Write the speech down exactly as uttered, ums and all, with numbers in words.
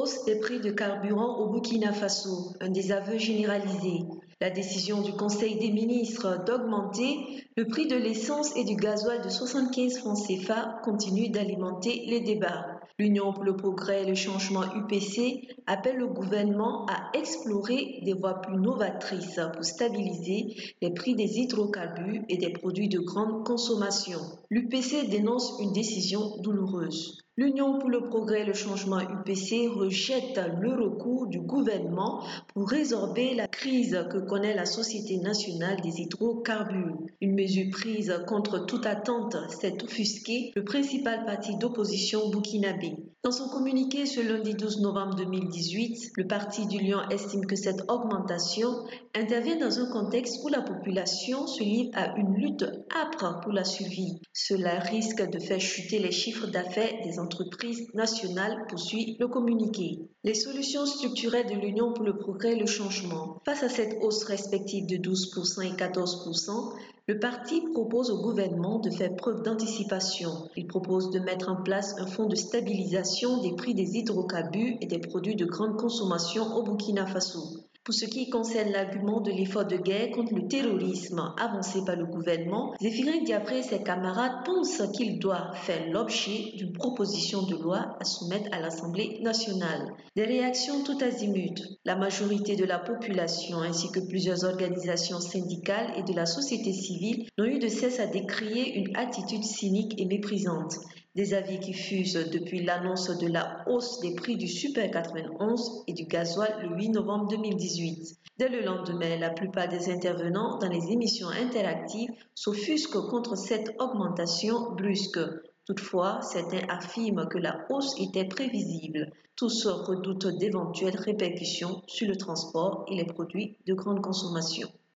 Hausse des prix de carburant au Burkina Faso, un désaveu généralisé. La décision du Conseil des ministres d'augmenter le prix de l'essence et du gasoil de soixante-quinze francs C F A continue d'alimenter les débats. L'Union pour le progrès et le changement U P C appelle le gouvernement à explorer des voies plus novatrices pour stabiliser les prix des hydrocarbures et des produits de grande consommation. L'U P C dénonce une décision douloureuse. L'Union pour le progrès et le changement U P C rejette le recours du gouvernement pour résorber la crise que connaît la Société nationale des hydrocarbures. Une mesure prise contre toute attente s'est offusqué le principal parti d'opposition burkinabé. Dans son communiqué ce lundi douze novembre deux mille dix-huit, le Parti du Lion estime que cette augmentation intervient dans un contexte où la population se livre à une lutte âpre pour la survie. Cela risque de faire chuter les chiffres d'affaires des entreprises nationales, poursuit le communiqué. Les solutions structurelles de l'Union pour le progrès et le changement. Face à cette hausse respective de douze pour cent et quatorze pour cent, le parti propose au gouvernement de faire preuve d'anticipation. Il propose de mettre en place un fonds de stabilisation des prix des hydrocarbures et des produits de grande consommation au Burkina Faso. Pour ce qui concerne l'argument de l'effort de guerre contre le terrorisme avancé par le gouvernement, Zéphirin Diapré et ses camarades pensent qu'il doit faire l'objet d'une proposition de loi à soumettre à l'Assemblée nationale. Des réactions tout azimut. La majorité de la population ainsi que plusieurs organisations syndicales et de la société civile n'ont eu de cesse à décrier une attitude cynique et méprisante. Des avis qui fusent depuis l'annonce de la hausse des prix du Super quatre-vingt-onze et du gasoil le huit novembre deux mille dix-huit. Dès le lendemain, la plupart des intervenants dans les émissions interactives s'offusquent contre cette augmentation brusque. Toutefois, certains affirment que la hausse était prévisible. Tous redoutent d'éventuelles répercussions sur le transport et les produits de grande consommation.